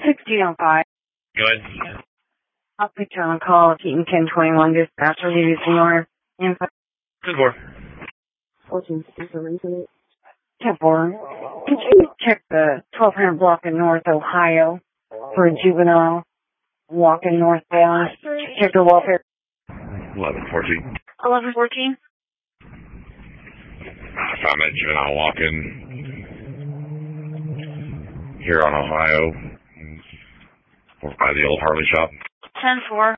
1605. Go ahead. I'll put you on a call. Keaton 1021 dispatch. Will give you some more info. 10-4. 10-4. Could you check the 1200 block in North Ohio for a juvenile walking northbound? Check the welfare. 11-14. 11-14. I found that juvenile walking here on Ohio by the old Harley shop. 10-4.